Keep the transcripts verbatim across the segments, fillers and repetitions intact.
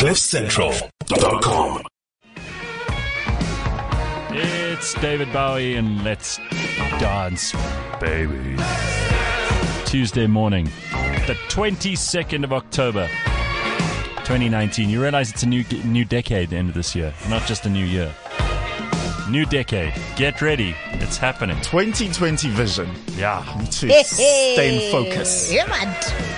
cliff central dot com. It's David Bowie and Let's Dance, baby. Tuesday morning, the twenty-second of October, twenty nineteen. You realize it's a new new decade, the end of this year, not just a new year. New decade. Get ready. It's happening. twenty twenty vision. Yeah. To stay in focus. Yeah, man.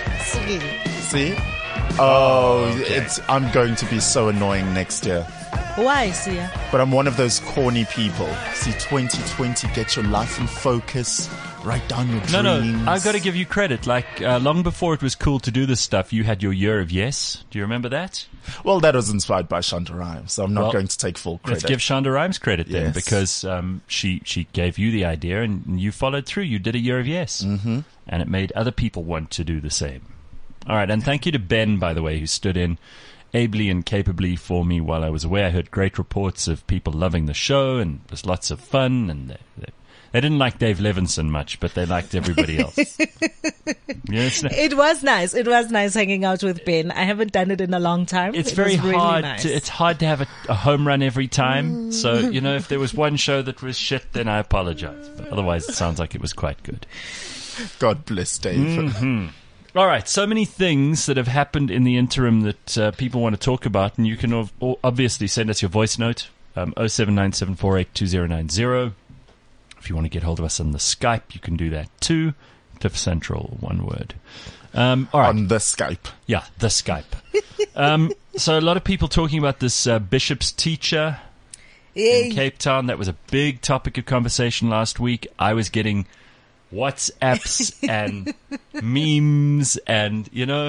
See? Oh, okay. it's. I'm going to be so annoying next year. Why, Sia? But I'm one of those corny people. See, twenty twenty, get your life in focus. Write down your dreams. No, no, I've got to give you credit. Like, uh, long before it was cool to do this stuff, you had your year of yes. Do you remember that? Well, that was inspired by Shonda Rhimes, so I'm not well, going to take full credit. Let's give Shonda Rhimes credit then, yes. because um, she, she gave you the idea and you followed through. You did a year of yes. Mm-hmm. And it made other people want to do the same. All right, and thank you to Ben, by the way, who stood in ably and capably for me while I was away. I heard great reports of people loving the show, and it was lots of fun, and they, they, they didn't like Dave Levinson much, but they liked everybody else. Yes, it was nice. It was nice hanging out with Ben. I haven't done it in a long time. It's it very really hard. Nice. To, it's hard to have a, a home run every time. So, you know, if there was one show that was shit, then I apologize. But otherwise, it sounds like it was quite good. God bless Dave. Mm-hmm. All right, so many things that have happened in the interim that uh, people want to talk about, and you can ov- obviously send us your voice note, um, oh seven nine seven four eight two oh nine oh. If you want to get hold of us on the Skype, you can do that too. Cliff Central, one word. Um, all right. On the Skype. Yeah, the Skype. um, so a lot of people talking about this uh, Bishop's teacher in Cape Town. That was a big topic of conversation last week. I was getting WhatsApps and memes, and you know,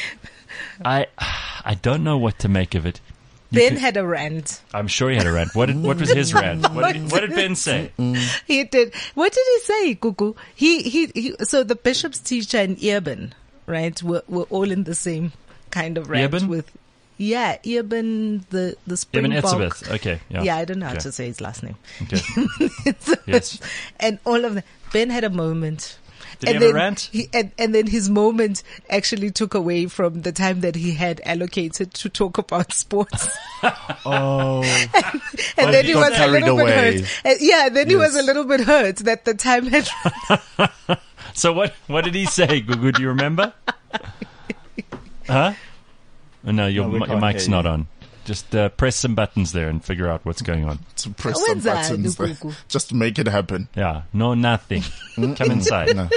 I I don't know what to make of it. You Ben could, had a rant. I'm sure he had a rant. What did, what was his rant? What did, what did Ben say? He did. What did he say, Gugu? He, he he. So the Bishop's teacher and Eben, right, were were all in the same kind of rant Eben? with. Yeah, Eben, the the Eben Springbok. Etzebeth. Okay. Yeah. Yeah, I don't know okay. how to say his last name. Okay. So, yes. And all of that. Ben had a moment. Did and he have then a rant? He, and, and then his moment actually took away from the time that he had allocated to talk about sports. Oh. and and Oh, then he he got was a carried little away. bit hurt. And yeah, then he Yes. was a little bit hurt that the time had So what what did he say, Gugu? Do you remember? Huh? Oh, no, your, No, we mi- your can't mic's hear not you. on. Just uh, press some buttons there and figure out what's going on. To press When's some that, buttons there. Lukuku? Just to make it happen. Yeah, no, nothing. Come inside. No.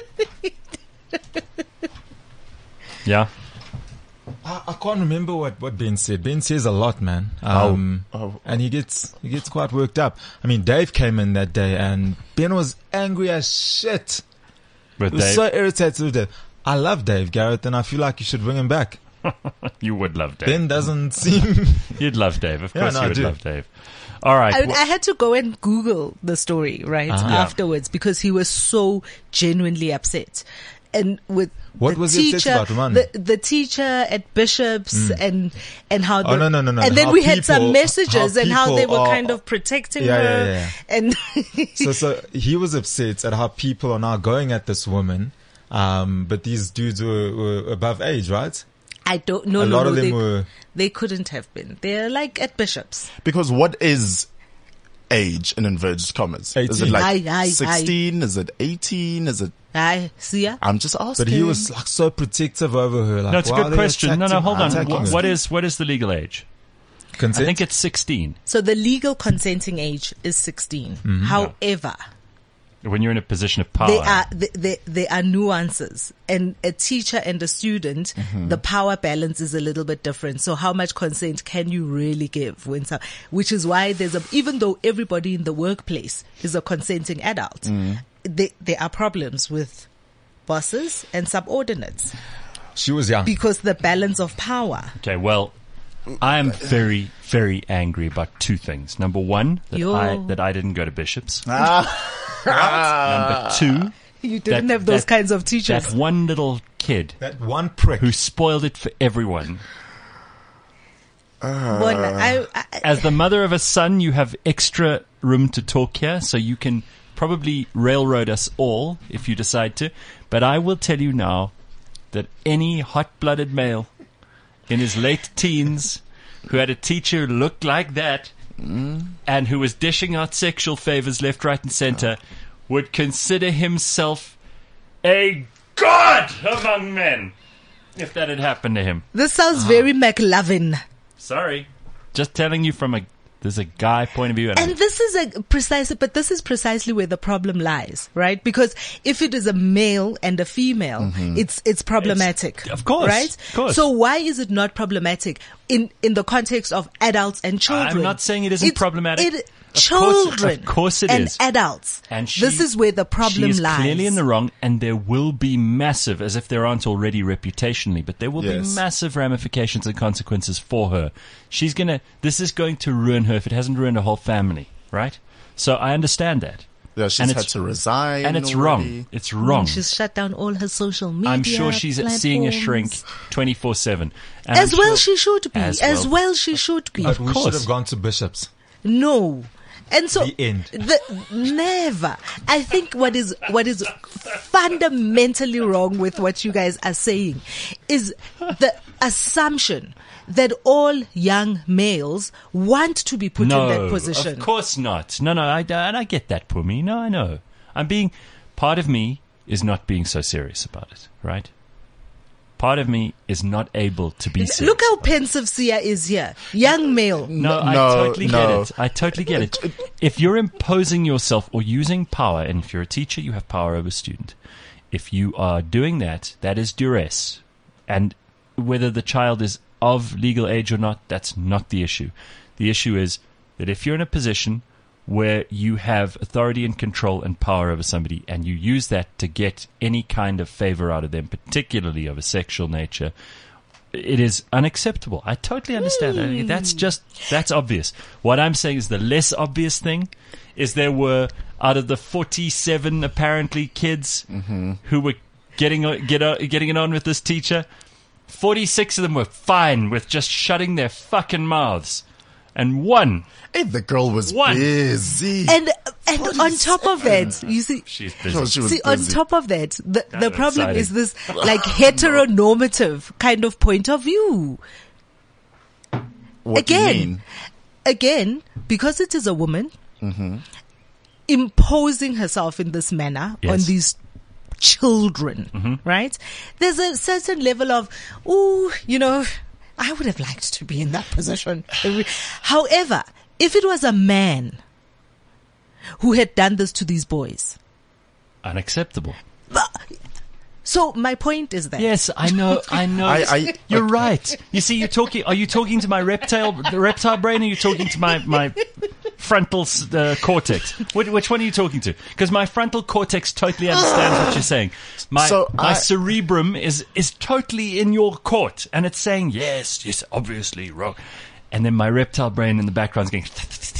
Yeah. I, I can't remember what, what Ben said. Ben says a lot, man. Um, Oh. Oh. And he gets he gets quite worked up. I mean, Dave came in that day, and Ben was angry as shit. With He was Dave, so irritated with Dave. I love Dave, Garrett, and I feel like you should bring him back. you would love Dave. Ben doesn't seem... You'd love Dave. Of Yeah, course no, you I would do. love Dave. All right. I, wh- I had to go and Google the story, right, Uh-huh. afterwards, because he was so genuinely upset. And with What the was he upset teacher, about, Remind me? the, the teacher at Bishop's and, and how the, Oh, no, no, no, no. and then How we had some people- messages how and how they people were are- kind of protecting Yeah, her. yeah, yeah. And so, so he was upset at how people are now going at this woman. Um, but these dudes were, were above age, right? I don't know. A no, lot no, of them they, were... they couldn't have been. They're like at Bishop's. Because what is age in inverted commas? Is it eighteen. like Aye, aye, sixteen? Is it eighteen? Is it... I see ya. I'm just asking. But he was like so protective over her. Like, no, it's a why are good they question. No, no, attacking- hold on. attacking What, her? what is what is the legal age? Consent? I think it's sixteen. So the legal consenting age is sixteen. Mm-hmm. However, When you're in a position of power. there are there, there, there are nuances, and a teacher and a student, Mm-hmm. the power balance is a little bit different. So how much consent can you really give when some, which is why there's a, even though everybody in the workplace is a consenting adult, Mm. there, there are problems with bosses and subordinates She was young. because the balance of power. Okay, well, I am very, very angry about two things. Number one, that Yo. I that I didn't go to Bishop's. Ah. Number two, You didn't That- have those that- kinds of teachers. that one little kid That one prick. who spoiled it for everyone. Bona, I, I, As the mother of a son, you have extra room to talk here, so you can probably railroad us all if you decide to. But I will tell you now that any hot-blooded male in his late teens who had a teacher who looked like that mm. and who was dishing out sexual favors left, right, and center would consider himself a god among men if that had happened to him. This sounds oh. very McLovin. Sorry. Just telling you from a there's a guy point of view. And, and this is a precisely, but this is precisely where the problem lies, right? Because if it is a male and a female, mm-hmm. it's, it's problematic. It's, of course. Right? Of course. So why is it not problematic in, in the context of adults and children? I'm not saying it isn't it's, problematic. It, Children of course it and is. adults. And she, this is where the problem she is lies. Clearly in the wrong, and there will be massive, as if there aren't already reputationally, but there will yes. be massive ramifications and consequences for her. She's gonna. This is going to ruin her if it hasn't ruined her whole family, right? So I understand that. Yeah, she's had to resign, and it's already. wrong. It's wrong. She's shut down all her social media. I'm sure she's platforms. seeing a shrink twenty-four seven. As I'm well, sure, she should be. As, as well. well she should be. But of we course. should have gone to bishops. No. And so, the end. The, never. I think what is what is fundamentally wrong with what you guys are saying is the assumption that all young males want to be put no, in that position. Of course not. No, no, I, and I get that, Pumi. No, I know. I'm being, part of me is not being so serious about it, right? Part of me is not able to be serious. Look how pensive Sia is here. Young male. No, I no, totally no. get it. I totally get it. If you're imposing yourself or using power, and if you're a teacher, you have power over a student. If you are doing that, that is duress. And whether the child is of legal age or not, that's not the issue. The issue is that if you're in a position where you have authority and control and power over somebody, and you use that to get any kind of favor out of them, particularly of a sexual nature, it is unacceptable. I totally understand. Mm. I mean, that's just, that's obvious. What I'm saying is the less obvious thing is there were, out of the forty-seven apparently kids mm-hmm. who were getting, get, getting it on with this teacher, forty-six of them were fine with just shutting their fucking mouths. And one. Hey, the girl was one. busy. And and on top of that, you see, she's busy. Oh, she was see, busy. on top of that, the, the problem exciting. is this like heteronormative kind of point of view. What again, do you mean? Again, because it is a woman mm-hmm. imposing herself in this manner yes. on these children, mm-hmm. right? There's a certain level of, ooh, you know, I would have liked to be in that position. However, if it was a man who had done this to these boys, unacceptable. So my point is that. Yes, I know, I know. I, I, you're right. You see, you're talking, are you talking to my reptile, the reptile brain, or are you talking to my, my frontal uh, cortex? Which, which one are you talking to? Because my frontal cortex totally understands what you're saying. My, so my I, cerebrum is, is totally in your court, and it's saying, yes, yes, obviously wrong. And then my reptile brain in the background is going,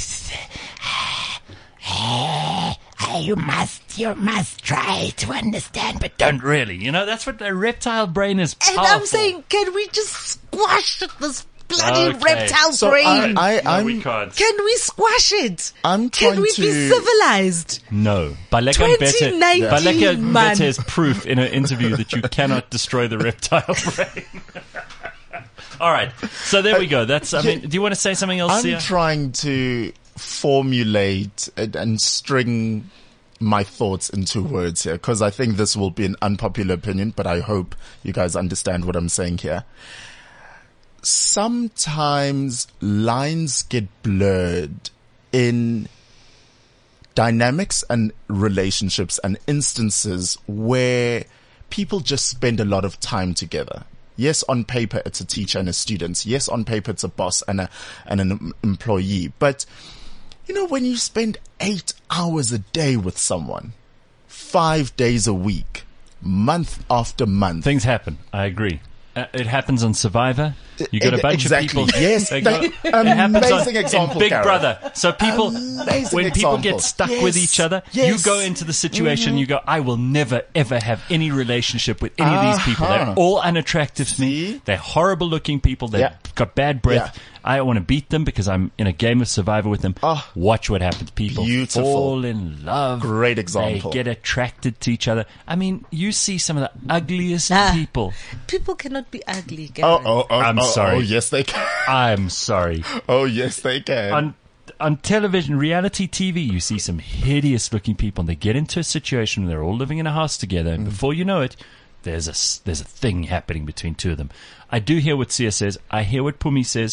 you must, you must try to understand, but don't really. You know, that's what the reptile brain is powerful. And I'm saying, can we just squash this bloody okay. reptile so brain? I, I, no, I'm, we can't. Can we squash it? I'm trying Can we to... be civilized? No. Baleka twenty nineteen, Mbete, Baleka man. Mbete is proof in an interview that you cannot destroy the reptile brain. All right. So there we go. That's, I mean, do you want to say something else, I'm Sia? trying to formulate and, and string my thoughts into words here, because I think this will be an unpopular opinion, but I hope you guys understand what I'm saying here. Sometimes lines get blurred in dynamics and relationships and instances where people just spend a lot of time together. Yes, on paper, it's a teacher and a student. Yes, on paper, it's a boss and a, and an employee. But, you know, when you spend eight hours a day with someone, five days a week, month after month. Things happen. I agree. Uh, it happens on Survivor. You got a bunch exactly. of people. Yes, They that, go, it happens amazing on, example, in Big Karen. Brother. So people, Amazing when people example. get stuck Yes, with each other, yes. you go into the situation. Mm-hmm. You go, I will never ever have any relationship with any uh-huh. of these people. They're all unattractive to me. They're horrible looking people. They've yeah. got bad breath. Yeah. I want to beat them because I'm in a game of survival with them. Oh, watch what happens. People beautiful. fall in love. Great example. They get attracted to each other. I mean, you see some of the ugliest Ah. people. People cannot be ugly. Oh, Gary. oh, oh, I'm oh, sorry. Oh, yes, they can. I'm sorry. Oh, yes, they can. On on television, reality T V, you see some hideous looking people, and they get into a situation where they're all living in a house together, and before you know it, there's a s- there's a thing happening between two of them. I do hear what Sia says. I hear what Pumi says.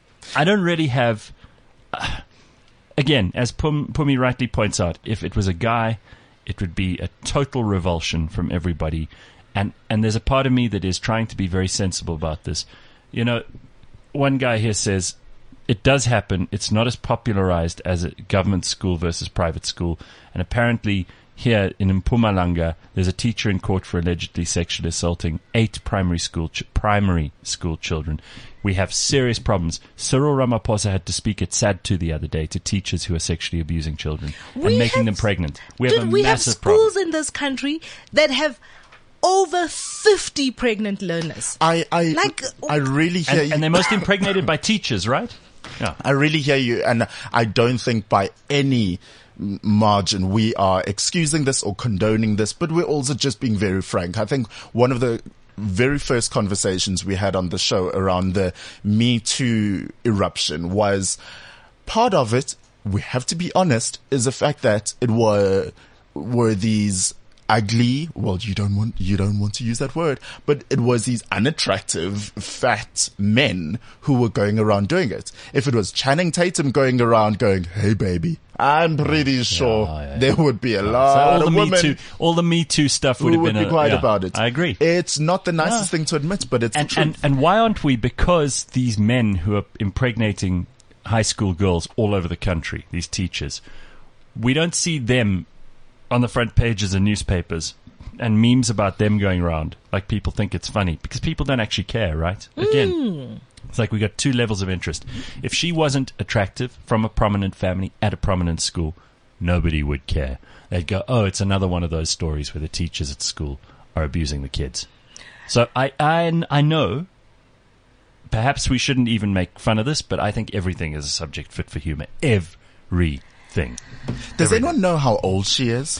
I don't really have. Uh, again, as Pum, Pumi rightly points out, if it was a guy, it would be a total revulsion from everybody, and and there's a part of me that is trying to be very sensible about this. You know, one guy here says, it does happen. It's not as popularized as a government school versus private school. And apparently here in Mpumalanga, there's a teacher in court for allegedly sexually assaulting eight primary school ch- primary school children. We have serious problems. Cyril Ramaphosa had to speak at SADTU the other day to teachers who are sexually abusing children We and making have- them pregnant. We have Dude, a we have massive schools problem. in this country that have over fifty pregnant learners. I, I, Like- I really hear And, you. and they're most impregnated by teachers, right? Yeah. I really hear you, and I don't think by any m- margin we are excusing this or condoning this, but we're also just being very frank. I think one of the very first conversations we had on the show around the Me Too eruption was part of it, we have to be honest, is the fact that it were were these ugly, well, you don't want, you don't want to use that word, but it was these unattractive, fat men who were going around doing it. If it was Channing Tatum going around going, hey baby, I'm pretty sure yeah, yeah. there would be a So lot all the of Me women Too, all the Me Too stuff would who have would been be a- quiet yeah, about it. I agree. It's not the nicest Yeah. thing to admit, but it's and, the truth. and and why aren't we? Because these men who are impregnating high school girls all over the country, these teachers, we don't see them on the front pages of newspapers and memes about them going around like people think it's funny, because people don't actually care, right? Again, it's like we got two levels of interest. If she wasn't attractive from a prominent family at a prominent school, nobody would care. They'd go, oh, it's another one of those stories where the teachers at school are abusing the kids. So I, I, I know perhaps we shouldn't even make fun of this, but I think everything is a subject fit for humor. Everything. Does anyone know how old she is?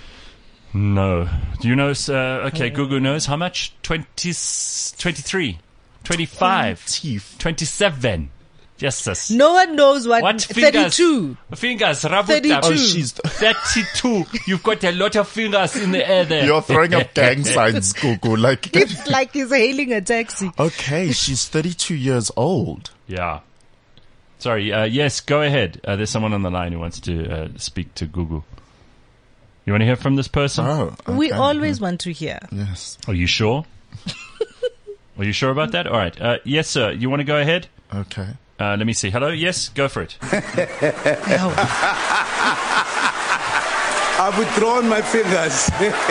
No. Do you know? Uh, okay, Gugu knows. How much? twenty, twenty-three, twenty-five, twenty. twenty-seven. Yes, sis. No one knows what, What fingers? thirty-two. Fingers. Rabuta. thirty-two. Oh, she's, thirty-two. You've got a lot of fingers in the air there. you're throwing up gang signs, Gugu. Like, It's like he's hailing a taxi. okay, she's thirty-two years old. Yeah. Sorry. Uh, yes, go ahead. Uh, there's someone on the line who wants to uh, speak to Gugu. You want to hear from this person? Oh, We okay. always want to hear. Yes. Are you sure? Are you sure about that? All right. Uh, yes, sir. You want to go ahead? Okay. Uh, let me see. Hello? Yes, go for it. I've withdrawn my fingers.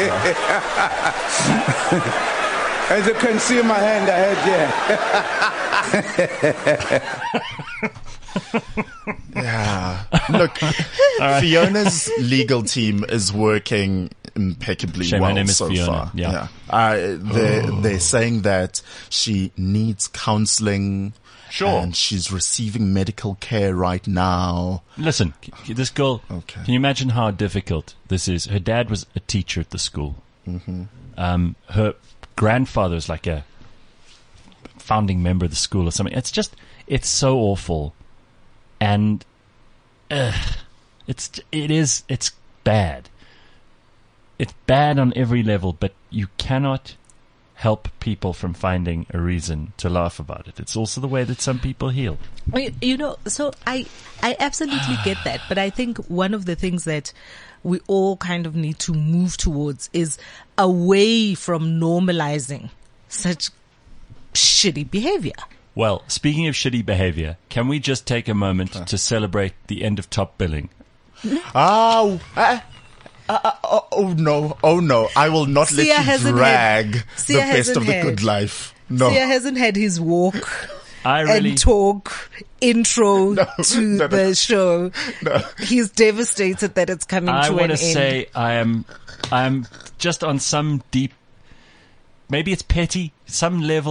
As you can see my hand, I had here. Yeah. Look, Fiona's legal team is working impeccably Shame my well name is so Fiona. far. Yeah. Uh, they're, they're saying that she needs counseling. Sure. And she's receiving medical care right now. Listen, c- this girl, Okay. can you imagine how difficult this is? Her dad was a teacher at the school. Mm-hmm. Um, her grandfather is like a founding member of the school or something. It's just, it's so awful. And uh, it's, it is, it's bad. It's bad on every level, but you cannot help people from finding a reason to laugh about it. It's also the way that some people heal. You, you know, so I, I absolutely get that. But I think one of the things that we all kind of need to move towards is away from normalizing such shitty behavior. Well, speaking of shitty behavior, can we just take a moment to celebrate the end of top billing? Oh, uh, uh, uh, oh, oh no, oh no, I will not Sia let you hasn't drag had- the Sia best hasn't of the had- good life. No. Sia hasn't had his walk I really, and talk intro No, to no, no. the show. No. He's devastated that it's coming I to an want end. to say I am, I am just on some deep, maybe it's petty, some level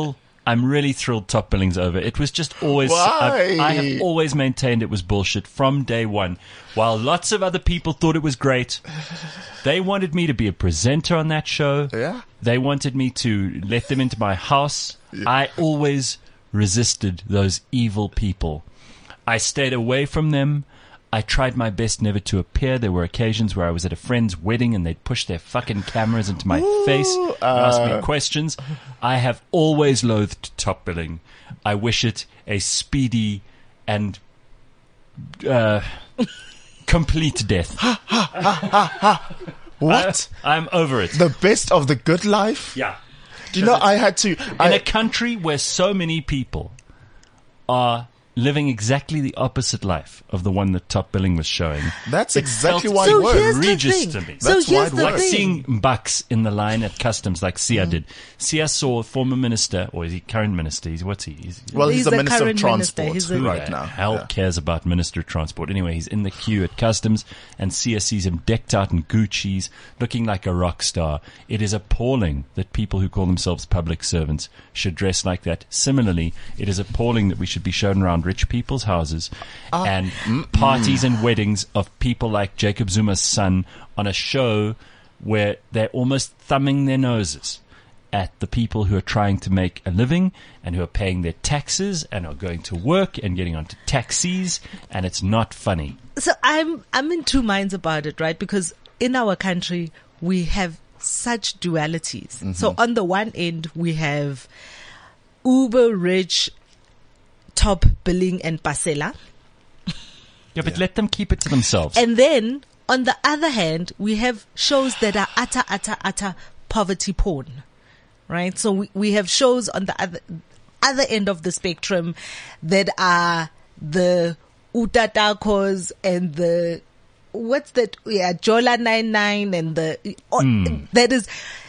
I'm really thrilled Top Billing's over. It was just always, Why? I've, I have always maintained it was bullshit from day one. While lots of other people thought it was great, they wanted me to be a presenter on that show. Yeah. They wanted me to let them into my house. I always resisted those evil people. I stayed away from them. I tried my best never to appear. There were occasions where I was at a friend's wedding and they'd push their fucking cameras into my Ooh, face and uh, ask me questions. I have always loathed Top Billing. I wish it a speedy and uh, complete death. What? I, I'm over it. The best of the good life? Yeah. Do you know, I had to... In I, a country where so many people are living exactly the opposite life of the one that Top Billing was showing. That's it exactly felt why So it works. here's the egregious thing. to me. So That's here's why it the Like works. thing. seeing bucks in the line at customs, like Sia did. Sia saw former minister, or is he current minister? He's what's he? He's, Well, he's, He's the the Minister of current minister. Transport He's the- who right the now. hell Yeah. cares about Minister of Transport? Anyway, he's in the queue at customs, and Sia sees him decked out in Gucci's, looking like a rock star. It is appalling that people who call themselves public servants should dress like that. Similarly, it is appalling that we should be shown around rich people's houses and parties and weddings of people like Jacob Zuma's son on a show where they're almost thumbing their noses at the people who are trying to make a living and who are paying their taxes and are going to work and getting onto taxis, and it's not funny. So I'm I'm in two minds about it, right? Because in our country we have such dualities. Mm-hmm. So on the one end we have uber rich Top Billing and Pasela. Yeah, but let them keep it to themselves. And then, on the other hand, we have shows that are utter, utter, utter poverty porn, right? So we, we have shows on the other, other end of the spectrum that are the Utatakos and the, what's that? Yeah, Jola ninety-nine and the, oh, that is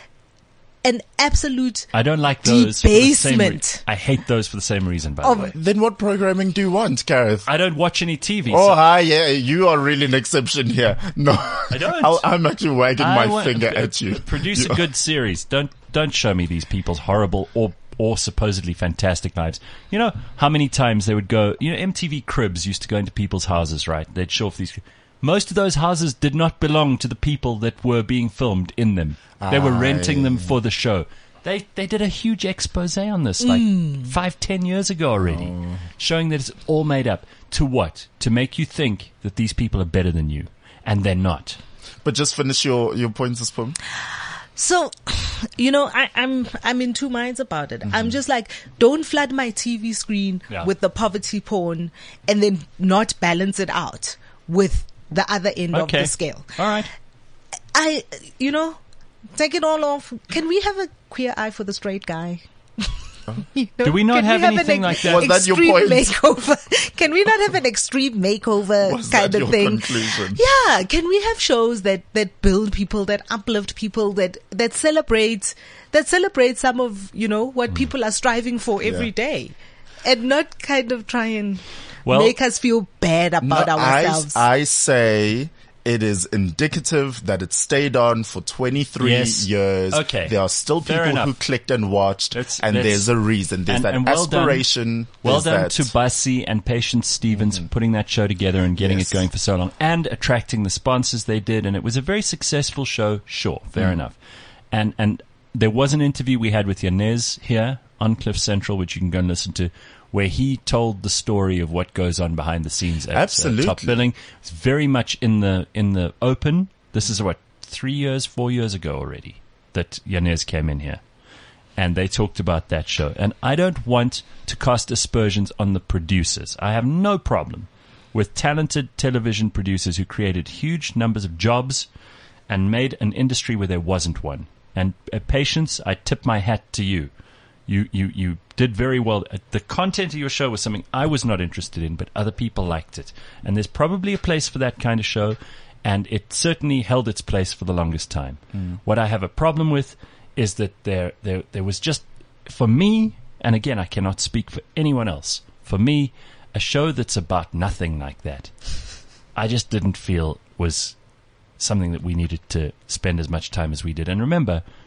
an absolute I don't like those for the same re- debasement. I hate those for the same reason, by the Of- way. Then what programming do you want, Gareth? I don't watch any T V. Oh, so hi, yeah, you are really an exception here. No, I don't. I'll, I'm actually wagging I my want- finger uh, at you. Produce You- a good series. Don't don't show me these people's horrible or or supposedly fantastic lives. You know how many times they would go. You know, M T V Cribs used to go into people's houses, right? They'd show off these. Most of those houses did not belong to the people that were being filmed in them. They were renting them for the show. They they did a huge expose on this like five, ten years ago already, showing that it's all made up. To what? To make you think that these people are better than you, and they're not. But just finish your, your points, this poem. So, you know, I, I'm I'm in two minds about it. Mm-hmm. I'm just like, don't flood my T V screen Yeah. with the poverty porn and then not balance it out with the other end of Okay. the scale. All right. I, you know, take it all off. Can we have a queer eye for the straight guy? You know, Do we not can have an anything like that? Was that your extreme point? Makeover? Can we not have an extreme makeover Was kind that of your thing? conclusion? Yeah. Can we have shows that, that build people, that uplift people, that, that celebrate, that celebrate some of, you know, what people are striving for every Yeah. day, and not kind of try and Well- make us feel bad about No, I, ourselves. I say it is indicative that it stayed on for twenty-three Yes. years. Okay. There are still Fair people enough. who clicked and watched, Let's- and let's- there's a reason. There's and- that and well done. aspiration. Well There's done that. to Bussy and Patience Stevens for putting that show together and getting Yes. it going for so long and attracting the sponsors they did. And it was a very successful show. Sure. Fair enough. And, and there was an interview we had with Yanez here on Cliff Central, which you can go and listen to, where he told the story of what goes on behind the scenes at uh, Absolutely. Top Billing. It's very much in the, in the open. This is what, three years, four years ago already that Yanez came in here. And they talked about that show. And I don't want to cast aspersions on the producers. I have no problem with talented television producers who created huge numbers of jobs and made an industry where there wasn't one. And uh, Patience, I tip my hat to you. You, you, you did very well. Uh, The content of your show was something I was not interested in, but other people liked it. And there's probably a place for that kind of show. And it certainly held its place for the longest time. Mm. What I have a problem with is that there, there, there was just, for me, and again, I cannot speak for anyone else, for me, a show that's about nothing like that, I just didn't feel was something that we needed to spend as much time as we did. And remember,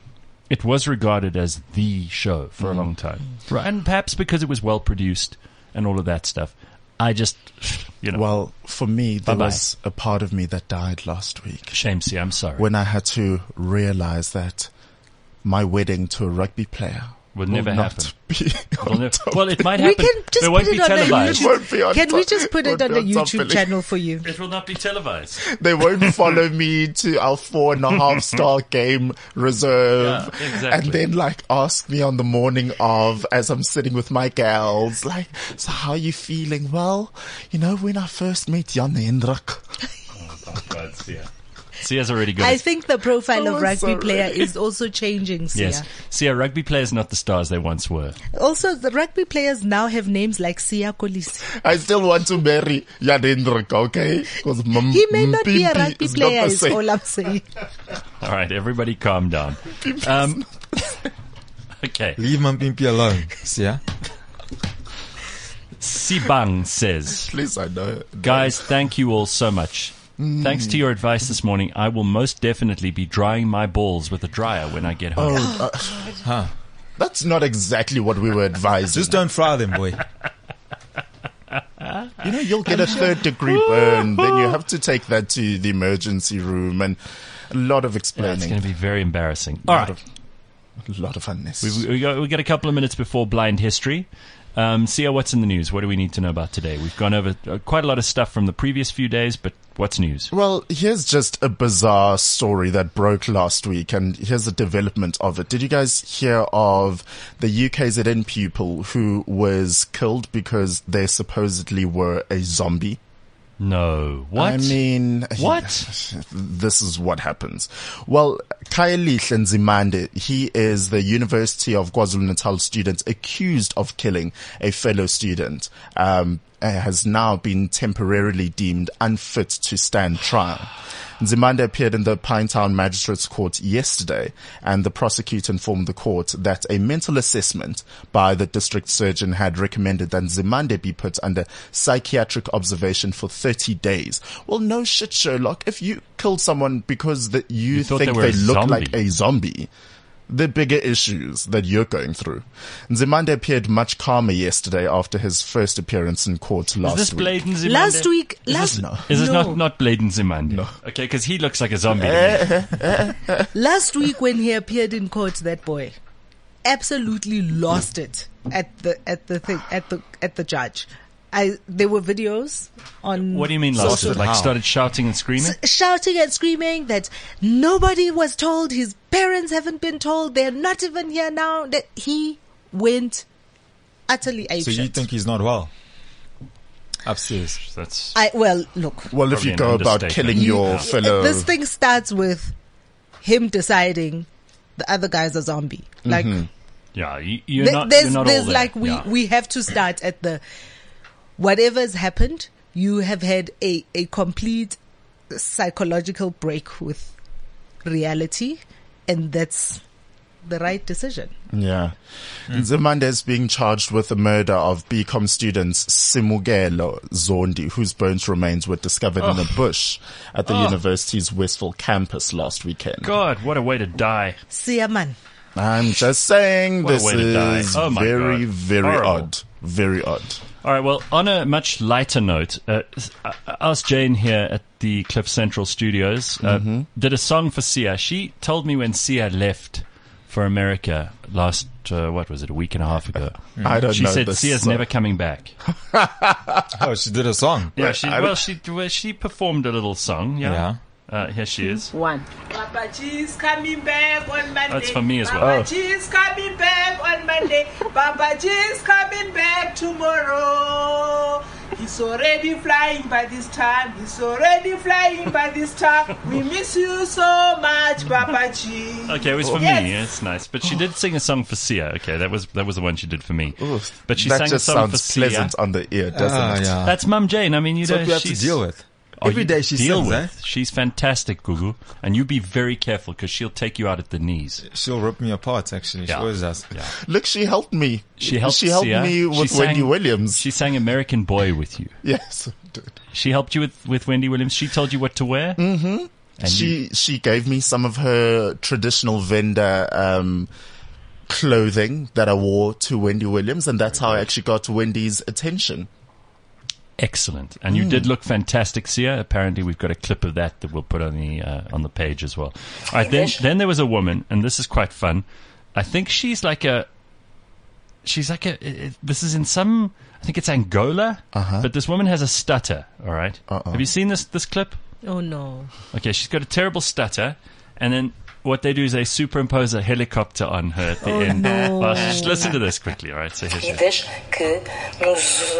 it was regarded as the show for a long time. Right. And perhaps because it was well produced and all of that stuff. I just, you know. Well, for me, there Bye-bye. was a part of me that died last week Shame, see, I'm sorry. when I had to realize that my wedding to a rugby player Will will never not happen. be It'll on never- top. well, it might We happen. can just it won't put be it on the televised. It won't be on Can we top. just put It it on won't the be on top, YouTube Billy. channel for you? It will not be televised. They won't follow me to our four and a half star game reserve Yeah, exactly. and then like ask me on the morning of as I'm sitting with my gals, like, so how are you feeling? Well, you know, when I first met Jan Hendrik, Oh, God, Sia. Sia's already got I it. think the profile Oh, of rugby sorry. player is also changing, Sia. Yes. Sia, rugby players not the stars they once were. Also, the rugby players now have names like Sia Kolisi. I still want to marry Jan Hendrik, okay? Because He may not be a rugby player, is all I'm saying. All right, everybody calm down. Um, okay. Leave Mampimpi alone. See ya? Sibang says, Please, I know. guys, thank you all so much. Thanks to your advice this morning, I will most definitely be drying my balls with a dryer when I get home. Oh, uh, that's not exactly what we were advising. Just don't fry them, boy. You know, you'll get a third degree burn, then you have to take that to the emergency room and a lot of Yeah, it's explaining. going to be very embarrassing. All a lot right. of, a lot of unnecessary. We, we, got, we got a couple of minutes before blind history. Um, Sia, what's in the news? What do we need to know about today? We've gone over uh, quite a lot of stuff from the previous few days, but what's news? Well, here's just a bizarre story that broke last week, and here's the development of it. Did you guys hear of the U K Z N pupil who was killed because they supposedly were a zombie? No. What? I mean, What? This is what happens. Well, Khayelihle Nzimande, he is the University of KwaZulu-Natal student accused of killing a fellow student, um, has now been temporarily deemed unfit to stand trial. Nzimande appeared in the Pinetown Magistrates Court yesterday, and the prosecutor informed the court that a mental assessment by the district surgeon had recommended that Nzimande be put under psychiatric observation for thirty days. Well, no shit, Sherlock. If you killed someone because that you, You thought think they were they a look zombie. like a zombie, the bigger issues that you're going through. Nzimande appeared much calmer yesterday after his first appearance in court last Is this week. Bladen Zimande? Last week, Is last, this, No. is this no. not, not Bladen Zimande? No. Okay, because he looks like a zombie to me. last week when he appeared in court, that boy absolutely lost it at the, at the thing, at the, at the judge. I, there were videos on. What do you mean lost So it? Like how? started shouting and screaming? shouting and screaming that nobody was told, his parents haven't been told, they're not even here now, that he went utterly apeshit. So you think he's not well? Upstairs. That's I, well, look, Well, if Probably you an go about understatement. killing your Yeah. fellow... this thing starts with him deciding the other guy's a zombie. Like, yeah. You, you're th- not. there's, You're not there's all there. like, we, Yeah. we have to start at the, whatever's happened, you have had a, a complete psychological break with reality, and that's the right decision. Yeah. Nzimande is being charged with the murder of B Com students Simugelo Zondi, whose bones remains were discovered in a bush at the university's Westville campus last weekend. God, what a way to die. Siaman. I'm just saying What a this way to die. is Oh my very, God. very Horrible. odd. Very odd. All right. Well, on a much lighter note, uh, I I asked Jane here at the Cliff Central Studios, uh, Mm-hmm. did a song for Sia. She told me when Sia left for America last, uh, what was it, a week and a half ago. I don't She know. said this Sia's song. never coming back. Oh, she did a song. Yeah, she, I well, she well, she performed a little song. Yeah. Yeah. Uh, here she is. One. Papa G is coming back on Monday. That's for me as well. Papa Oh. G is coming back on Monday. Papa G is coming back tomorrow. He's already flying by this time. He's already flying by this time. We miss you so much, Papa G. Okay, it was for Yes. me. It's nice, but she did sing a song for Sia. Okay, that was that was the one she did for me. Oof, But she that sang a just song for sounds Sia. pleasant on the ear, doesn't Ah, it? yeah. That's Mum Jane. I mean, you That's know, what we have to she's- deal with. Oh, Every you day she deal sings, with. eh? She's fantastic, Gugu, and you be very careful because she'll take you out at the knees. She'll rip me apart, actually. She Yeah. always does. Yeah, Look, she helped me. she helped. She helped Sia. me She with sang- Wendy Williams. She sang "American Boy" with you. Yes, dude. She helped you with with Wendy Williams. She told you what to wear. Mm. And she you, she gave me some of her traditional vendor um, clothing that I wore to Wendy Williams, and that's how I actually got Wendy's attention. excellent. And you did look fantastic, Sia. Apparently, we've got a clip of that that we'll put on the uh, on the page as well. All right, then then there was a woman, and this is quite fun. I think she's like a she's like a. It, this is in some. I think it's Angola, Uh-huh. but this woman has a stutter. All right. Uh-oh. Have you seen this this clip? Oh no. Okay, she's got a terrible stutter, and then what they do is they superimpose a helicopter on her at the Oh, end. no. Well, just listen to this quickly, all right? So here's vidas que nos,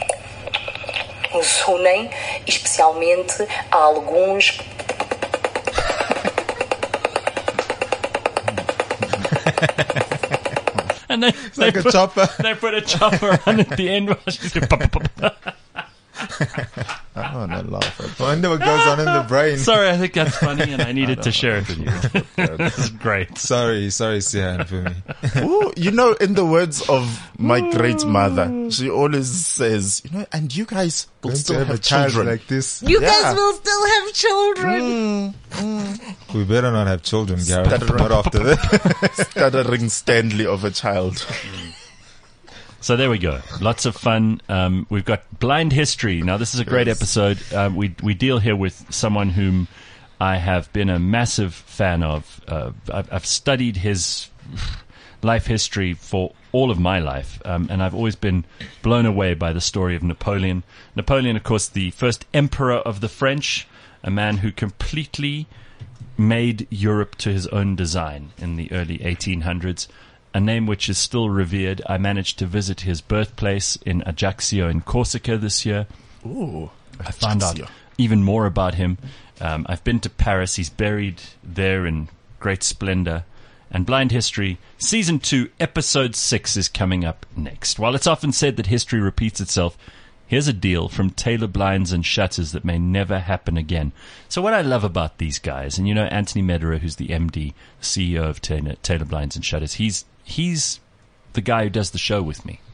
nos unem, especialmente a alguns. and they, It's they like a put, chopper. They put a chopper on at the end while she's going, pop, pop, pop. I want to laugh at I wonder what goes on in the brain. Sorry, I think that's funny, and I needed to share it with you. This is great. Sorry, sorry, Sian, for me. Ooh, you know, in the words of my great mother, she always says, you know, and you guys will Going still to have have a child children. like this. You Yeah. guys will still have children. We better not have children, Gareth. Stuttering. Not after this. Stuttering Stanley of a child. So there we go. Lots of fun. Um, we've got Blind History. Now, this is a great Yes. episode. Um, we we deal here with someone whom I have been a massive fan of. Uh, I've, I've studied his life history for all of my life, um, and I've always been blown away by the story of Napoleon. Napoleon, of course, the first emperor of the French, a man who completely made Europe to his own design in the early eighteen hundreds. A name which is still revered. I managed to visit his birthplace in Ajaccio in Corsica this year. Ooh. I found out Ajaccio. even more about him. Um, I've been to Paris. He's buried there in great splendor. And Blind History, Season two, Episode six is coming up next. While it's often said that history repeats itself, here's a deal from Taylor Blinds and Shutters that may never happen again. So what I love about these guys, and you know Anthony Mederer, who's the M D, C E O of Taylor, Taylor Blinds and Shutters, he's he's the guy who does the show with me.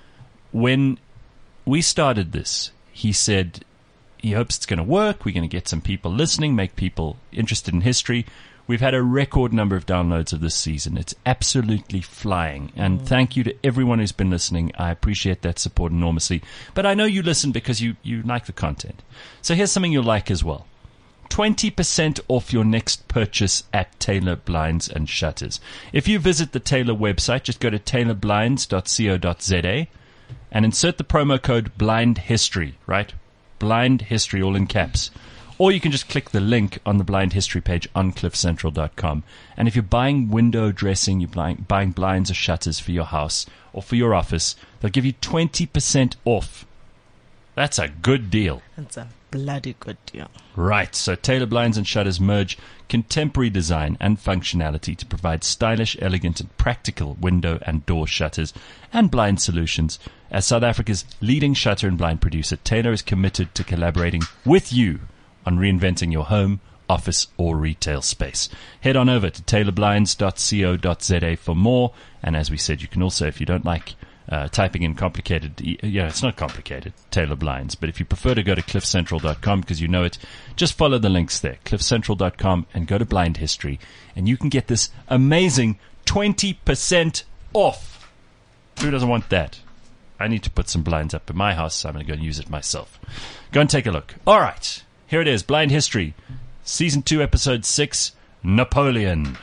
When we started this, he said he hopes it's going to work. We're going to get some people listening, make people interested in history. We've had a record number of downloads of this season. It's absolutely flying. And thank you to everyone who's been listening. I appreciate that support enormously. But I know you listen because you, you like the content. So here's something you'll like as well. twenty percent off your next purchase at Taylor Blinds and Shutters. If you visit the Taylor website, just go to taylor blinds dot co dot za and insert the promo code BLINDHISTORY, right? Blind History, all in caps. Or you can just click the link on the Blind History page on cliff central dot com. And if you're buying window dressing, you're buying, buying blinds or shutters for your house or for your office, they'll give you twenty percent off. That's a good deal. It's a bloody good deal. Right, so Taylor Blinds and Shutters merge contemporary design and functionality to provide stylish, elegant, and practical window and door shutters and blind solutions. As South Africa's leading shutter and blind producer, Taylor is committed to collaborating with you on reinventing your home, office, or retail space. Head on over to taylor blinds dot co dot za for more. And as we said, you can also, if you don't like uh, typing in complicated, yeah, it's not complicated, Taylor Blinds, but if you prefer to go to cliff central dot com because you know it, just follow the links there, cliff central dot com, and go to Blind History, and you can get this amazing twenty percent off. Who doesn't want that? I need to put some blinds up in my house, so I'm going to go and use it myself. Go and take a look. All right. Here it is, Blind History, Season two, Episode six, Napoleon.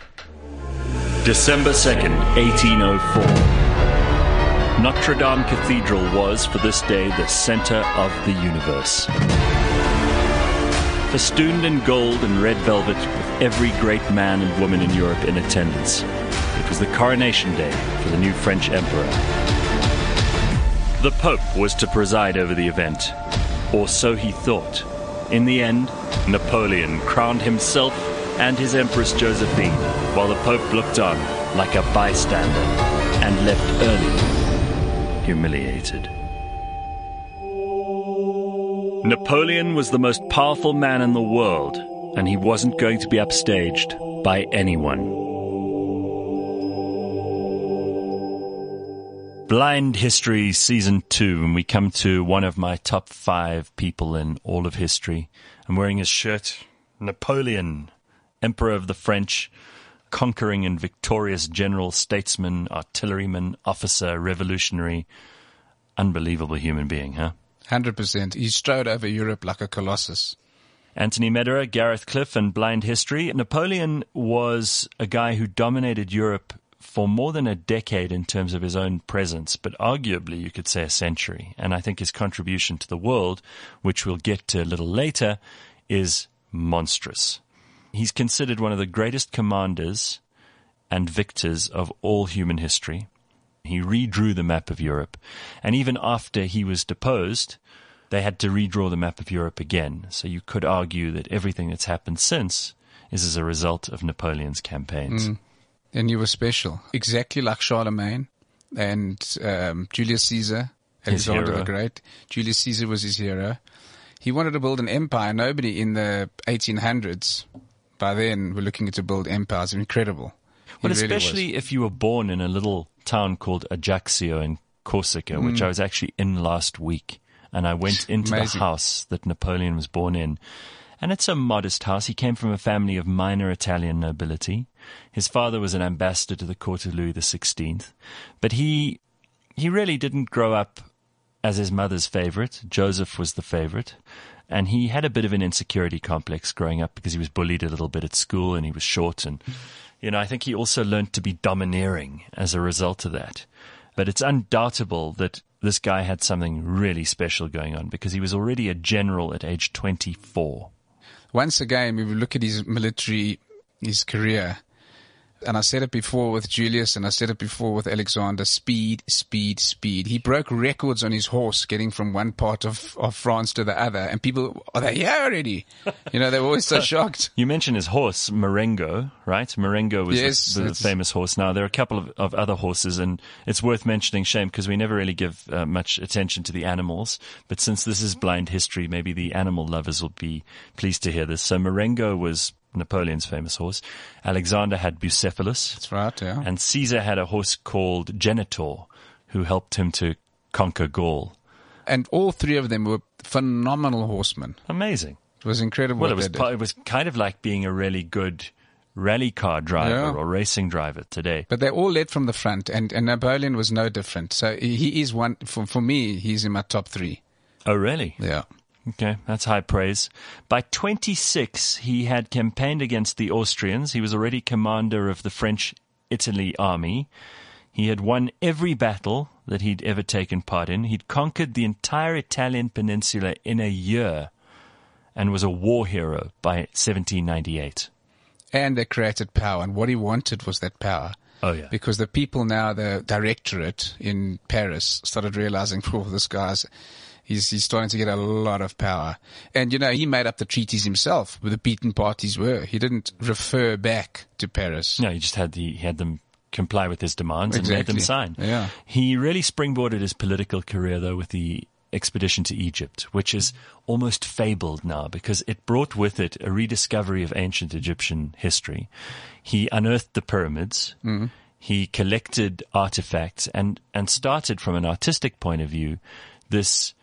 December second, eighteen oh four. Notre Dame Cathedral was, for this day, the center of the universe. Festooned in gold and red velvet, with every great man and woman in Europe in attendance, it was the coronation day for the new French emperor. The Pope was to preside over the event, or so he thought. In the end, Napoleon crowned himself and his Empress Josephine, while the Pope looked on like a bystander and left early, humiliated. Napoleon was the most powerful man in the world, and he wasn't going to be upstaged by anyone. Blind History Season two, and we come to one of my top five people in all of history. I'm wearing his shirt. Napoleon, Emperor of the French, conquering and victorious general, statesman, artilleryman, officer, revolutionary, unbelievable human being, huh? one hundred percent. He strode over Europe like a colossus. Anthony Mederer, Gareth Cliff, and Blind History. Napoleon was a guy who dominated Europe for more than a decade in terms of his own presence, but arguably you could say a century. And I think his contribution to the world, which we'll get to a little later, is monstrous. He's considered one of the greatest commanders and victors of all human history. He redrew the map of Europe. And even after he was deposed, they had to redraw the map of Europe again. So you could argue that everything that's happened since is as a result of Napoleon's campaigns. Mm. And he was special. Exactly like Charlemagne and um, Julius Caesar, Alexander the Great. Julius Caesar was his hero. He wanted to build an empire. Nobody in the eighteen hundreds by then were looking to build empires. Incredible. Well, He really especially was. if you were born in a little town called Ajaccio in Corsica, Mm. which I was actually in last week. And I went into Amazing. the house that Napoleon was born in. And it's a modest house. He came from a family of minor Italian nobility. His father was an ambassador to the court of Louis the sixteenth. But he he really didn't grow up as his mother's favorite. Joseph was the favorite. And he had a bit of an insecurity complex growing up because he was bullied a little bit at school and he was short. And, you know, I think he also learned to be domineering as a result of that. But it's undoubtable that this guy had something really special going on because he was already a general at age twenty-four. Once again, we look at his military, his career, and I said it before with Julius and I said it before with Alexander, speed, speed, speed. He broke records on his horse getting from one part of, of France to the other, and people, are they here already? You know, they were always so shocked. You mentioned his horse, Marengo, right? Marengo was Yes, the, the it's- famous horse. Now, there are a couple of, of other horses, and it's worth mentioning, Shame, because we never really give uh, much attention to the animals. But since this is blind history, maybe the animal lovers will be pleased to hear this. So Marengo was Napoleon's famous horse. Alexander had Bucephalus. That's right, yeah. And Caesar had a horse called Genitor, who helped him to conquer Gaul. And all three of them were phenomenal horsemen. Amazing. It was incredible Well, what it was they did. pa- it was kind of like being a really good rally car driver Yeah. or racing driver today. But they all led from the front, and, and Napoleon was no different. So he he is one, for, for me, he's in my top three. Oh, really? Yeah. Okay, that's high praise. By twenty-six, he had campaigned against the Austrians. He was already commander of the French Italy army. He had won every battle that he'd ever taken part in. He'd conquered the entire Italian peninsula in a year and was a war hero by seventeen ninety-eight. And they created power, and what he wanted was that power. Oh, yeah. Because the people now, the directorate in Paris, started realizing, oh, this guy's, he's, he's starting to get a lot of power. And, you know, he made up the treaties himself, where the beaten parties were. He didn't refer back to Paris. No, he just had the, he had them comply with his demands and made them sign. Yeah. He really springboarded his political career, though, with the expedition to Egypt, which is almost fabled now because it brought with it a rediscovery of ancient Egyptian history. He unearthed the pyramids. Mm-hmm. He collected artifacts and, and started from an artistic point of view this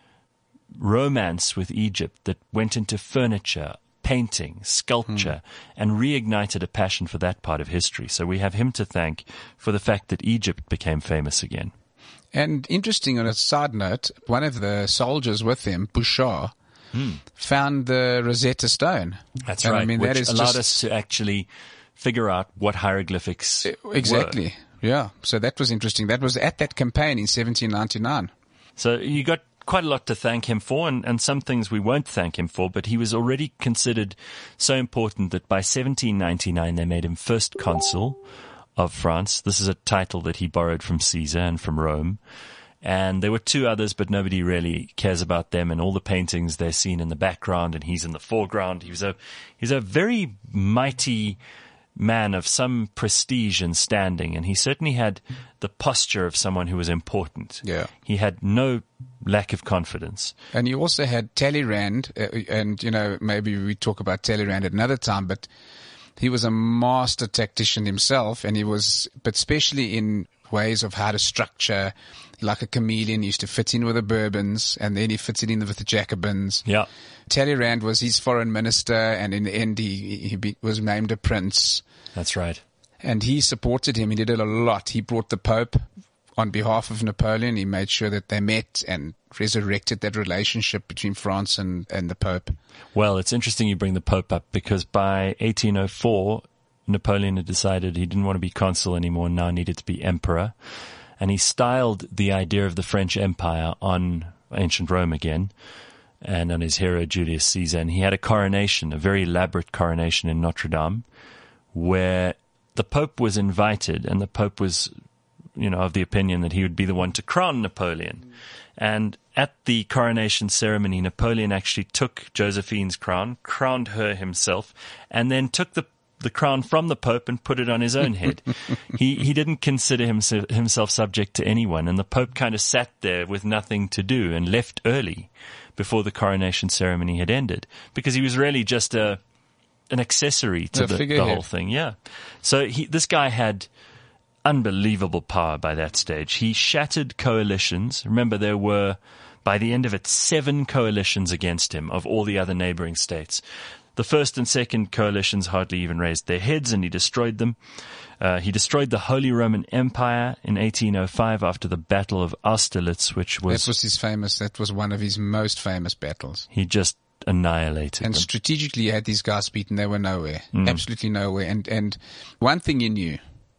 romance with Egypt that went into furniture, painting, sculpture, and reignited a passion for that part of history. So we have him to thank for the fact that Egypt became famous again. And interesting, on a side note, one of the soldiers with him, Bouchard, found the Rosetta Stone. That's And right, I mean, which that is allowed just, us to actually figure out what hieroglyphics Exactly. were. Yeah. So that was interesting. That was at that campaign in seventeen ninety-nine. So you got quite a lot to thank him for, and, and some things we won't thank him for, but he was already considered so important that by seventeen ninety-nine they made him first consul of France. This is a title that he borrowed from Caesar and from Rome. And there were two others, but nobody really cares about them. And all the paintings, they're seen in the background and he's in the foreground. He was a, he's a very mighty man of some prestige and standing. And he certainly had the posture of someone who was important. Yeah. He had no lack of confidence. And you also had Talleyrand, uh, and, you know, maybe we talk about Talleyrand at another time, but he was a master tactician himself, and he was, but especially in ways of how to structure. Like a chameleon, he used to fit in with the Bourbons, and then he fitted in with the Jacobins. Yeah. Talleyrand was his foreign minister, and in the end, he, he be, was named a prince. That's right. And he supported him. He did a lot. He brought the Pope on behalf of Napoleon. He made sure that they met and resurrected that relationship between France and, and the Pope. Well, it's interesting you bring the Pope up, because by eighteen oh four, Napoleon had decided he didn't want to be consul anymore, now needed to be emperor. And he styled the idea of the French Empire on ancient Rome again, and on his hero Julius Caesar. And he had a coronation, a very elaborate coronation in Notre Dame, where the Pope was invited, and the Pope was, you know, of the opinion that he would be the one to crown Napoleon. Mm. And at the coronation ceremony, Napoleon actually took Josephine's crown, crowned her himself, and then took the the crown from the Pope and put it on his own head. he he didn't consider himself, himself subject to anyone, and the Pope kind of sat there with nothing to do and left early before the coronation ceremony had ended, because he was really just a an accessory to the, the whole thing. Yeah. So he, this guy had unbelievable power by that stage. He shattered coalitions. Remember, there were, by the end of it, seven coalitions against him of all the other neighboring states. The first and second coalitions hardly even raised their heads, and he destroyed them. Uh, he destroyed the Holy Roman Empire in eighteen oh five after the Battle of Austerlitz, which was... That was his famous, that was one of his most famous battles. He just annihilated And them. strategically, he had these guys beaten. They were nowhere. Mm. Absolutely nowhere. And, and one thing he knew,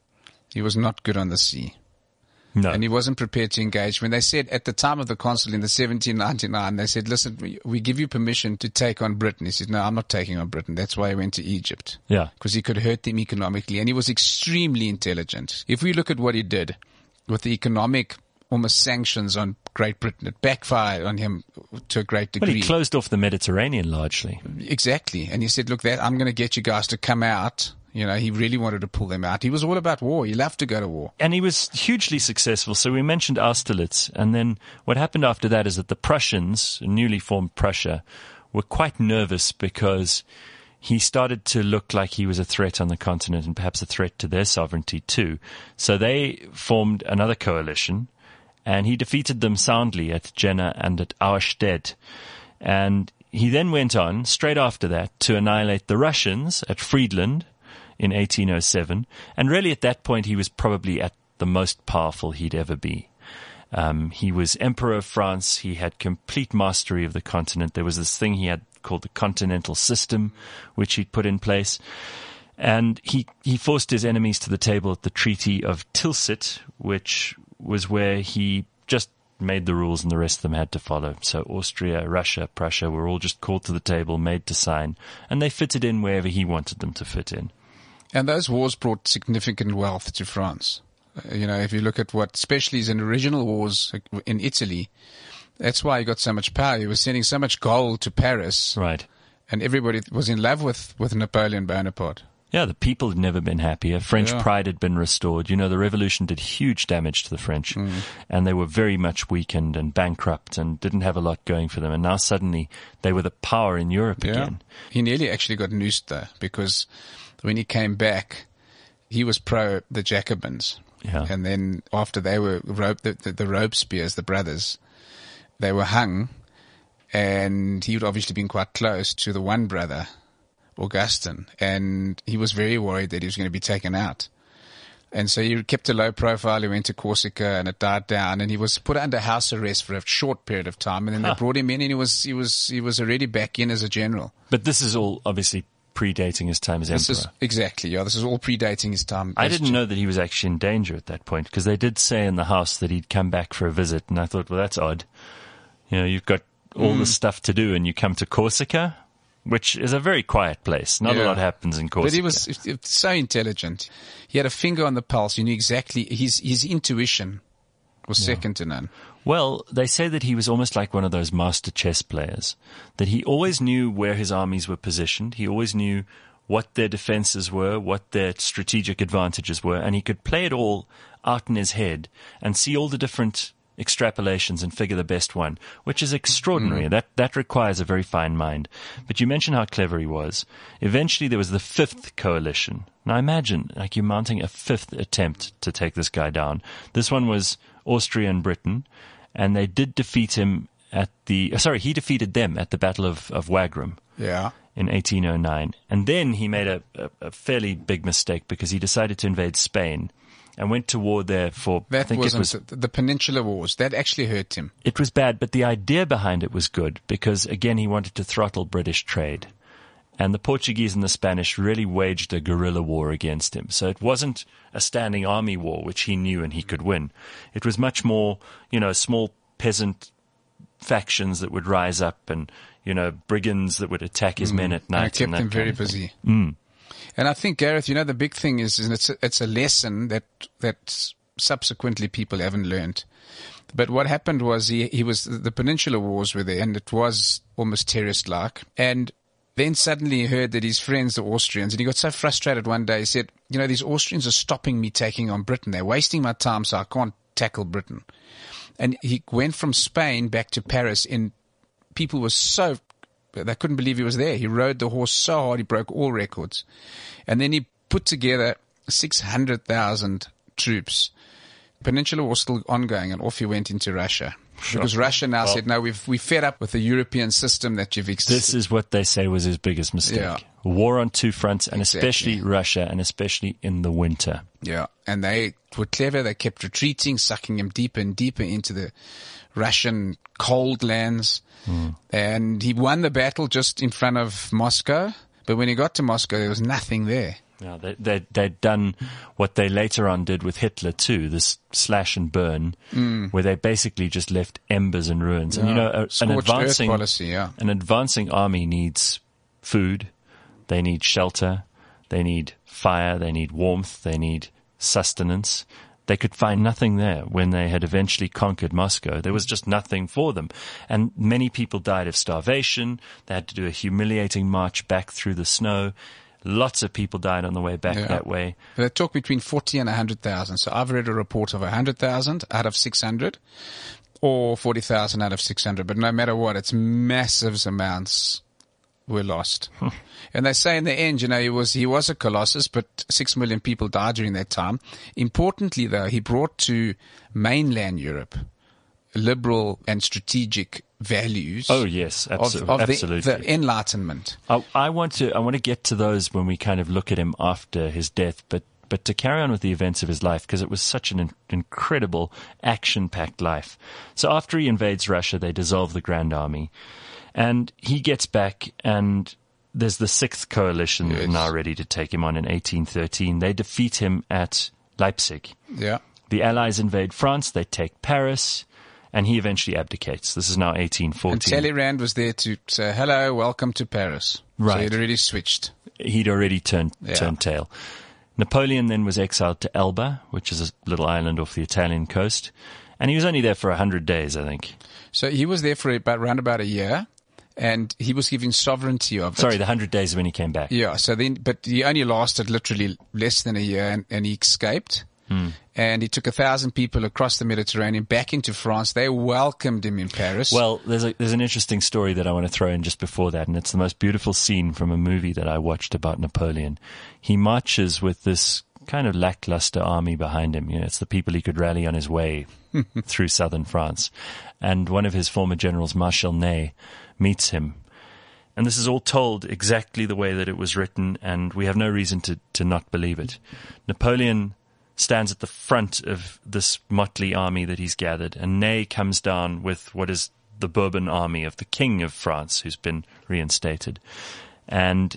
he was not good on the sea. No. And he wasn't prepared to engage. When they said at the time of the consul in the seventeen ninety-nine, they said, listen, we, we give you permission to take on Britain. He said, no, I'm not taking on Britain. That's why he went to Egypt. Yeah. Because he could hurt them economically. And he was extremely intelligent. If we look at what he did with the economic almost sanctions on Great Britain, it backfired on him to a great degree. Well, he closed off the Mediterranean largely. Exactly. And he said, look, that I'm going to get you guys to come out. You know, he really wanted to pull them out. He was all about war. He loved to go to war. And he was hugely successful. So we mentioned Austerlitz. And then what happened after that is that the Prussians, newly formed Prussia, were quite nervous because he started to look like he was a threat on the continent and perhaps a threat to their sovereignty too. So they formed another coalition, and he defeated them soundly at Jena and at Auerstedt. And he then went on, straight after that, to annihilate the Russians at Friedland in eighteen oh seven, and really at that point he was probably at the most powerful he'd ever be. Um, he was Emperor of France. He had complete mastery of the continent. There was this thing he had called the Continental System, which he'd put in place. And he, he forced his enemies to the table at the Treaty of Tilsit, which was where he just made the rules and the rest of them had to follow. So Austria, Russia, Prussia were all just called to the table, made to sign, and they fitted in wherever he wanted them to fit in. And those wars brought significant wealth to France. Uh, you know, if you look at what, especially his original wars in Italy, that's why he got so much power. He was sending so much gold to Paris. Right. And everybody was in love with, with Napoleon Bonaparte. Yeah, the people had never been happier. French Yeah. pride had been restored. You know, the revolution did huge damage to the French, mm. and they were very much weakened and bankrupt and didn't have a lot going for them. And now suddenly they were the power in Europe Yeah. again. He nearly actually got noosed though, because when he came back, he was pro the Jacobins. Yeah. And then after they were rope, the, the, the Robespierres, the brothers, they were hung, and he had obviously been quite close to the one brother, Augustin, and he was very worried that he was going to be taken out. And so he kept a low profile. He went to Corsica, and it died down, and he was put under house arrest for a short period of time, and then Huh. they brought him in, and he was, he was, he was already back in as a general. But this is all obviously predating his time as This emperor. is exactly, yeah. This is all predating his time. I as didn't gen- know that he was actually in danger at that point, because they did say in the house that he'd come back for a visit, and I thought, well, that's odd. You know, you've got all Mm. this stuff to do, and you come to Corsica, which is a very quiet place. Not a Yeah. lot happens in Corsica. But he was it- it- so intelligent. He had a finger on the pulse. He knew exactly, his, his intuition was second to none. Well, they say that he was almost like one of those master chess players, that he always knew where his armies were positioned. He always knew what their defenses were, what their strategic advantages were, and he could play it all out in his head and see all the different extrapolations and figure the best one, which is extraordinary. Mm. That that requires a very fine mind. But you mentioned how clever he was. Eventually there was the fifth coalition, Now imagine, like, you're mounting a fifth attempt to take this guy down. This one was Austria and Britain, and they did defeat him at the, sorry, he defeated them at the Battle of, of Wagram. Yeah. In eighteen oh nine. And then he made a, a, a fairly big mistake because he decided to invade Spain and went to war there for, That I think it wasn't was, the Peninsular Wars. That actually hurt him. it was bad, but the idea behind it was good because, again, he wanted to throttle British trade. And the Portuguese and the Spanish really waged a guerrilla war against him. So it wasn't a standing army war, which he knew and he could win. It was much more, you know, small peasant factions that would rise up and, you know, brigands that would attack his men at night. And it kept and that him very kind of thing. busy. Mm. And I think, Gareth, you know, the big thing is, is it's, a, it's a lesson that, that subsequently people haven't learned. But what happened was he, he was, the Peninsular Wars were there, and it was almost terrorist-like. And then suddenly he heard that his friends, the Austrians, and he got so frustrated one day, he said, you know, these Austrians are stopping me taking on Britain. They're wasting my time, so I can't tackle Britain. And he went from Spain back to Paris, and people were so, they couldn't believe he was there. He rode the horse so hard, he broke all records. And then he put together six hundred thousand troops. Peninsula was still ongoing, and off he went into Russia. Sure. Because Russia now well, said, no, we've, we're fed up with the European system that you've existed. This is what they say was his biggest mistake. Yeah. War on two fronts, and exactly. especially Russia, and especially in the winter. Yeah, and they were clever. They kept retreating, sucking him deeper and deeper into the Russian cold lands. Mm. And he won the battle just in front of Moscow. But when he got to Moscow, there was nothing there. Yeah, they, they, they'd done what they later on did with Hitler too, this slash and burn, mm. where they basically just left embers and ruins. Yeah. And you know, a, an advancing policy, yeah. an advancing army needs food, they need shelter, they need fire, they need warmth, they need sustenance. They could find nothing there when they had eventually conquered Moscow. There was just nothing for them. And many people died of starvation. They had to do a humiliating march back through the snow. Lots of people died on the way back yeah. that way. They talk between forty and one hundred thousand. So I've read a report of one hundred thousand out of six hundred or forty thousand out of six hundred. But no matter what, it's massive amounts were lost. And they say in the end, you know, he was, he was a colossus, but six million people died during that time. Importantly, though, he brought to mainland Europe liberal and strategic values. Oh yes, absolutely. Of, of absolutely. The, the Enlightenment. I, I want to, I want to get to those when we kind of look at him after his death, but, but to carry on with the events of his life, because it was such an in, incredible action-packed life. So after he invades Russia, they dissolve the Grand Army, and he gets back, and there's the Sixth Coalition yes. now ready to take him on in eighteen thirteen. They defeat him at Leipzig. Yeah. The Allies invade France. They take Paris. And he eventually abdicates. This is now eighteen fourteen. And Talleyrand was there to say, hello, welcome to Paris. Right. So he'd already switched. He'd already turned, yeah. turned tail. Napoleon then was exiled to Elba, which is a little island off the Italian coast. And he was only there for one hundred days, I think. So he was there for about, around about a year. And he was given sovereignty of it. Sorry, the one hundred days when he came back. Yeah, so then, but he only lasted literally less than a year, and, and he escaped. Hmm. And he took a thousand people across the Mediterranean back into France. They welcomed him in Paris. Well, there's a, there's an interesting story that I want to throw in just before that, and it's the most beautiful scene from a movie that I watched about Napoleon. He marches with this kind of lackluster army behind him. You know, it's the people he could rally on his way through southern France. And one of his former generals, Marshal Ney, meets him. And this is all told exactly the way that it was written, and we have no reason to, to not believe it. Napoleon stands at the front of this motley army that he's gathered, and Ney comes down with what is the Bourbon army of the King of France, who's been reinstated. And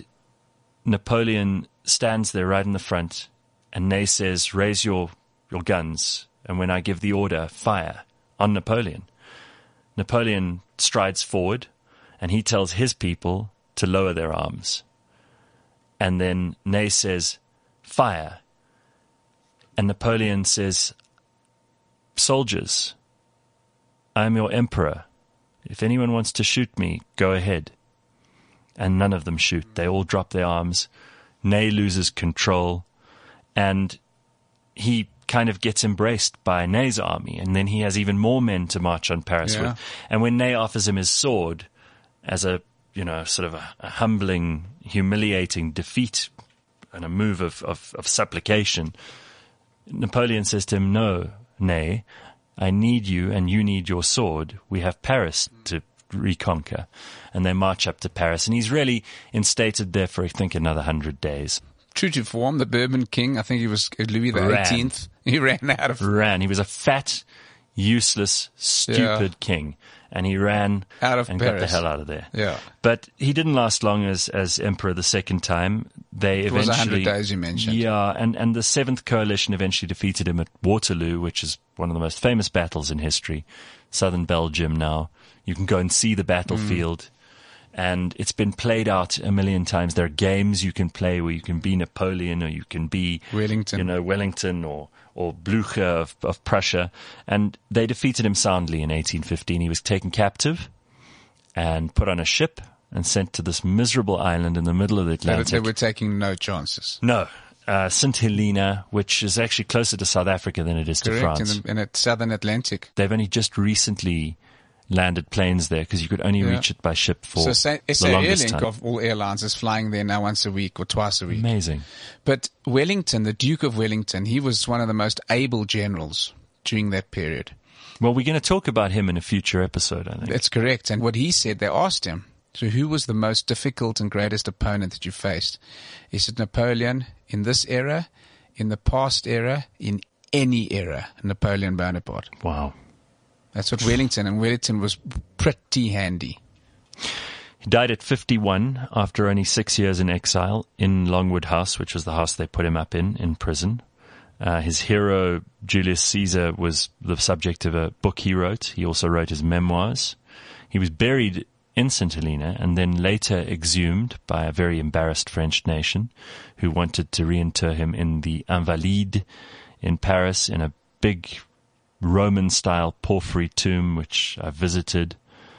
Napoleon stands there right in the front, and Ney says, raise your, your guns, and when I give the order, fire on Napoleon. Napoleon strides forward, and he tells his people to lower their arms. And then Ney says, fire. And Napoleon says, soldiers, I am your emperor. If anyone wants to shoot me, go ahead. And none of them shoot. They all drop their arms. Ney loses control. And he kind of gets embraced by Ney's army. And then he has even more men to march on Paris yeah. with. And when Ney offers him his sword as a, you know, sort of a, a humbling, humiliating defeat and a move of, of, of supplication, Napoleon says to him, no, nay, I need you and you need your sword. We have Paris to reconquer. And they march up to Paris. And he's really instated there for, I think, another hundred days. True to form, the Bourbon king, I think he was Louis the Ran. eighteenth. He ran out of... Ran. He was a fat, useless, stupid Yeah. king. And he ran Out of and got the Paris. hell out of there. Yeah. But he didn't last long as, as emperor the second time. They It was eventually... one hundred days you mentioned. Yeah, and, and the Seventh Coalition eventually defeated him at Waterloo, which is one of the most famous battles in history. Southern Belgium now. You can go and see the battlefield. Mm. And it's been played out a million times. There are games you can play where you can be Napoleon or you can be Wellington. you know, Wellington or, or Blucher of, of Prussia. And they defeated him soundly in eighteen fifteen. He was taken captive and put on a ship and sent to this miserable island in the middle of the They, Atlantic. they were taking no chances. No. Uh, Saint Helena, which is actually closer to South Africa than it is to Correct, France. in the, in the southern Atlantic. They've only just recently landed planes there because you could only Yeah. reach it by ship for So say, the S A longest Airlink time. of all airlines is flying there now once a week or twice a week. Amazing. But Wellington, the Duke of Wellington, he was one of the most able generals during that period. Well, we're going to talk about him in a future episode, I think. That's correct. And what he said, they asked him, so who was the most difficult and greatest opponent that you faced? He said, Napoleon, in this era, in the past era, in any era, Napoleon Bonaparte. Wow. That's what Wellington, and Wellington was pretty handy. He died at fifty-one after only six years in exile in Longwood House, which was the house they put him up in, in prison. Uh, his hero, Julius Caesar, was the subject of a book he wrote. He also wrote his memoirs. He was buried in Saint Helena and then later exhumed by a very embarrassed French nation who wanted to reinter him in the Invalides in Paris in a big Roman-style porphyry tomb, which I visited.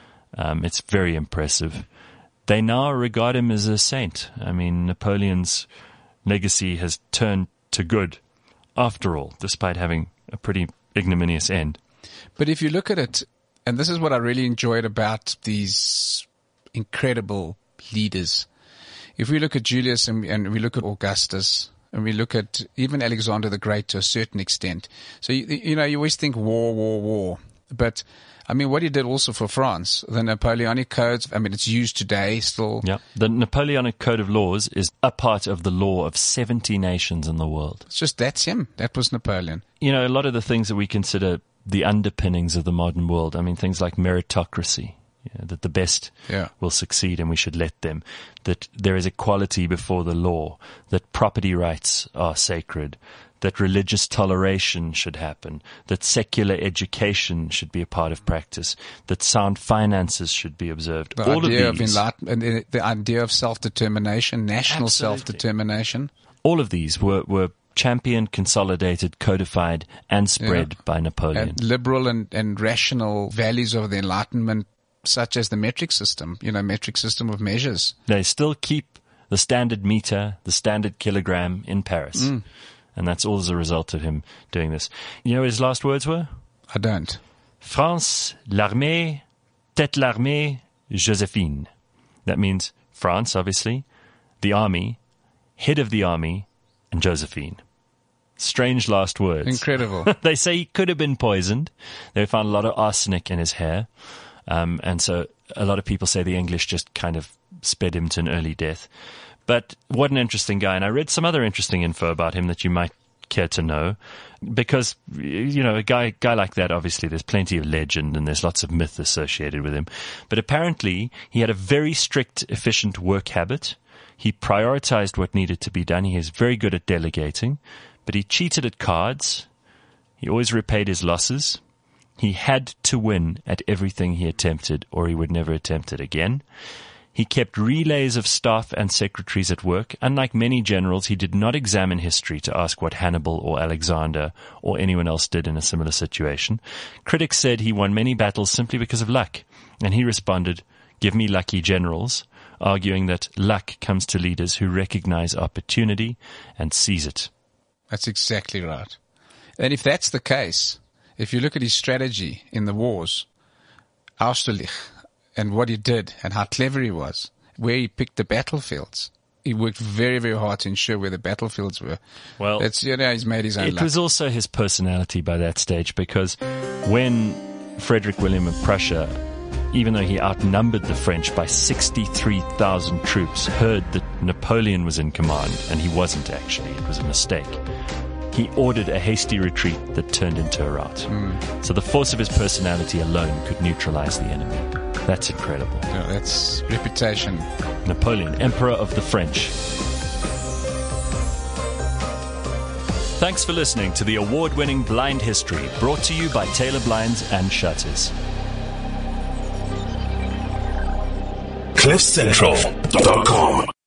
Um, it's very impressive. They now regard him as a saint. I mean, Napoleon's legacy has turned to good, after all, despite having a pretty ignominious end. But if you look at it, and this is what I really enjoyed about these incredible leaders. If we look at Julius and, and we look at Augustus, and we look at even Alexander the Great to a certain extent. So, you, you know, you always think war, war, war. But, I mean, what he did also for France, the Napoleonic codes, I mean, it's used today still. Yeah. The Napoleonic Code of Laws is a part of the law of seventy nations in the world. It's just, that's him. That was Napoleon. You know, a lot of the things that we consider the underpinnings of the modern world, I mean, things like meritocracy, you know, that the best Yeah. will succeed and we should let them, that there is equality before the law, that property rights are sacred, that religious toleration should happen, that secular education should be a part of practice, that sound finances should be observed. The all idea of of these, enlightenment, the idea of self-determination, national Absolutely. self-determination. all of these were, were championed, consolidated, codified, and spread Yeah. by Napoleon. And liberal and, and rational values of the Enlightenment, such as the metric system, you know, metric system of measures. They still keep the standard meter, the standard kilogram in Paris. Mm. And that's all as a result of him doing this. You know what his last words were? I don't. France, l'armée, tête l'armée, Joséphine. That means France, obviously, the army, head of the army, and Josephine. Strange last words. Incredible. They say he could have been poisoned. They found a lot of arsenic in his hair. Um, and so a lot of people say the English just kind of sped him to an early death. But what an interesting guy. And I read some other interesting info about him that you might care to know. Because, you know, a guy, guy like that, obviously, there's plenty of legend and there's lots of myth associated with him. But apparently, he had a very strict, efficient work habit. He prioritized what needed to be done. He is very good at delegating. But he cheated at cards. He always repaid his losses. He had to win at everything he attempted, or he would never attempt it again. He kept relays of staff and secretaries at work. Unlike many generals, he did not examine history to ask what Hannibal or Alexander or anyone else did in a similar situation. Critics said he won many battles simply because of luck, and he responded, "Give me lucky generals," arguing that luck comes to leaders who recognize opportunity and seize it. That's exactly right. And if that's the case, if you look at his strategy in the wars, Austerlitz, and what he did and how clever he was, where he picked the battlefields, he worked very, very hard to ensure where the battlefields were. Well, That's, you know, he's made his own it luck. was also his personality by that stage, because when Frederick William of Prussia, even though he outnumbered the French by sixty-three thousand troops, heard that Napoleon was in command, and he wasn't actually, it was a mistake, he ordered a hasty retreat that turned into a rout. Mm. So the force of his personality alone could neutralize the enemy. That's incredible. Yeah, that's reputation. Napoleon, Emperor of the French. Thanks for listening to the award-winning Blind History, brought to you by Taylor Blinds and Shutters. cliff central dot com